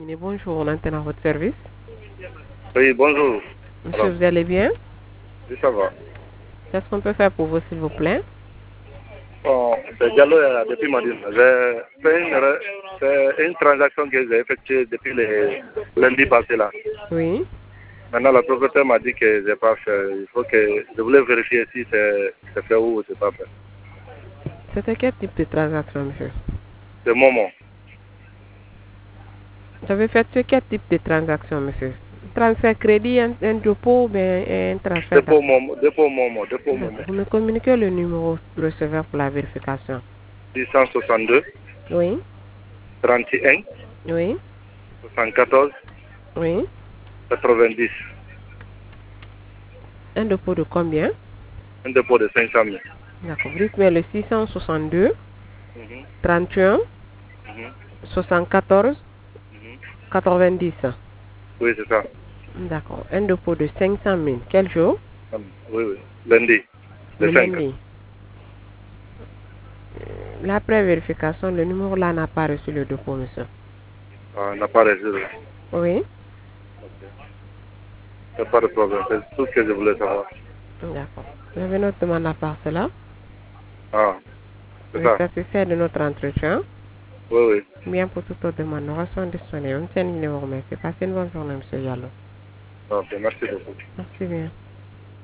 Bonjour, on entend à votre service. Oui, bonjour. Monsieur, Alors, vous allez bien? oui, ça va. Qu'est-ce qu'on peut faire pour vous, s'il vous plaît? Bon, c'est Diallo depuis Madine. J'ai fait une transaction que j'ai effectuée depuis le lundi passé là. Oui. Maintenant, la propriétaire m'a dit que je n'ai pas fait. Il faut que je voulais vérifier si c'est fait ou c'est pas fait. C'était quel type de transaction, monsieur? C'est Momo. Vous avez fait quel type de transaction, monsieur? Transfert crédit, un dépôt ou bien un transfert Dépôt d'argent? Momo, dépôt Momo, dépôt Momo. D'accord. Vous me communiquez le numéro de receveur pour la vérification. 662 Oui. 31 Oui. 74 Oui. 90. Un dépôt de combien? Un dépôt de 500 000. D'accord. Vous dites bien le 662 Mhm, 31 mhm, 74 mhm. 90. Oui, c'est ça. D'accord. Un dépôt de 500 000. Quel jour? Oui, oui. Lundi, le Le 5. lundi. L'après vérification, le numéro là n'a pas reçu le dépôt, monsieur. On n'a pas reçu. Oui. Ok. Il n'y a pas de problème. C'est tout ce que je voulais savoir. D'accord. Vous avez notre demande à part cela. Ah, c'est Vous êtes ça. satisfait de notre entretien. Oui, oui. Bien pour toute autre demande, nous restons disponibles. On tient le numéro, merci. Passez une bonne journée, monsieur Yallo. Ok, merci beaucoup. Merci bien.